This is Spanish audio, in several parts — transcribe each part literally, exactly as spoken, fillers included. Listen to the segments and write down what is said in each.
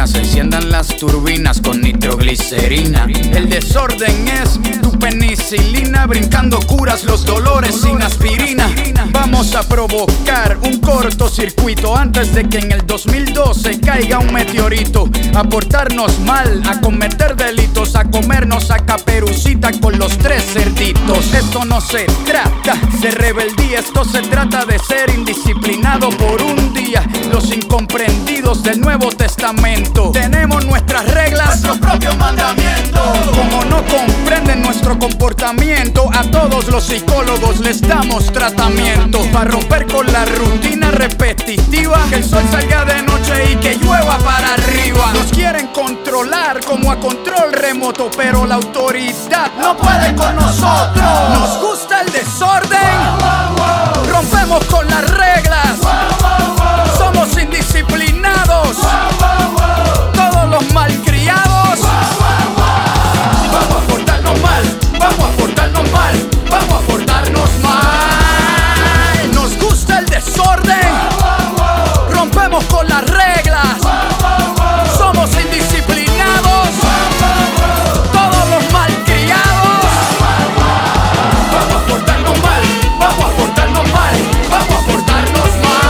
gasolina, se enciendan las turbinas con nitroglicerina. El desorden es tu penicilina, brincando curas los dolores sin aspirina. Vamos a provocar un cortocircuito antes de que en el dos mil doce caiga un meteorito. A portarnos mal, a cometer delitos, a comernos a Caperucita con los tres cerditos. Esto no se trata de rebeldía, esto se trata de ser indisciplinado por un día. Los incomprendidos del Nuevo Testamento tenemos nuestras reglas, nuestros propios mandamientos. Como no comprenden nuestro comportamiento, a todos los psicólogos les damos tratamiento. Para romper con la rutina repetitiva, que el sol salga de noche y que llueva para arriba. Nos quieren controlar como a control remoto, pero la autoridad no puede con nosotros. Nos gusta el desorden, rompemos con las reglas, somos indisciplinados, todos los malcriados. Vamos a portarnos mal, vamos a portarnos mal, vamos a portarnos mal. Nos gusta el desorden, rompemos con las reglas, somos indisciplinados, todos los malcriados. Vamos a portarnos mal, vamos a portarnos mal, vamos a portarnos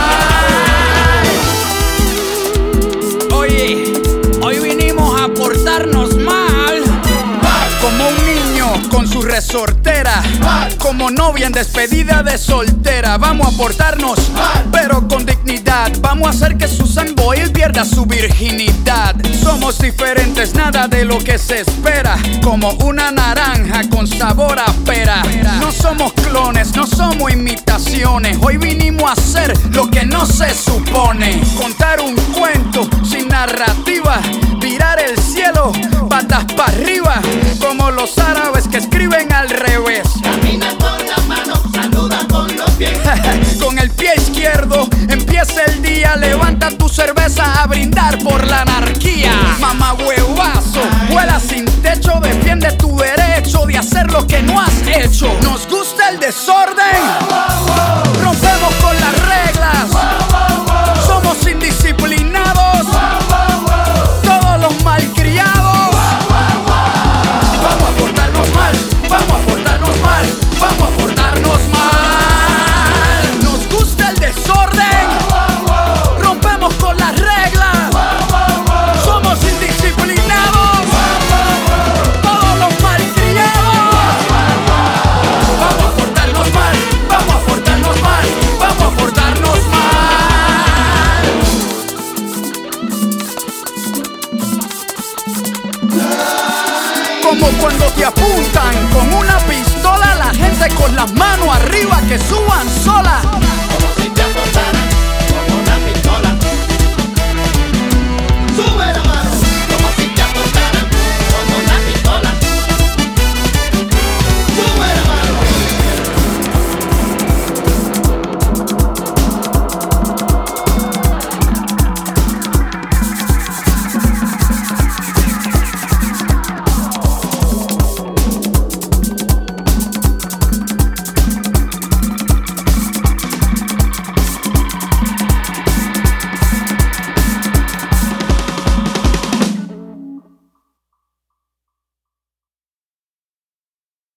mal. Oye, hoy vinimos a portarnos mal, como un niño con su resortera, como novia en despedida de soltera. Vamos a portarnos mal, pero con dignidad. Vamos a hacer que Susan Boyle pierda su virginidad. Somos diferentes, nada de lo que se espera, como una naranja con sabor a pera. No somos clones, no somos imitaciones. Hoy vinimos a hacer lo que no se supone. Contar un cuento sin narrativa, virar el cielo patas para arriba, como los árabes que escriben al revés. Camina con las manos, saluda con los pies. Con el pie izquierdo empieza el día, levanta tu cerveza a brindar por la anarquía. Mamá huevazo, vuela sin techo, defiende tu derecho de hacer lo que no has hecho. Nos gusta el desorden, rompemos con las reglas, somos indisciplinados, todos los malcriados. Vamos a portarnos mal, vamos a portarnos mal, vamos a portarnos mal. Nos gusta el desorden, rompemos con las reglas, somos indisciplinados, todos los malcriados. Vamos a portarnos mal, vamos a portarnos mal, vamos a portarnos mal. Como cuando te apuntan con una pistola, la gente con las manos arriba que suban sola.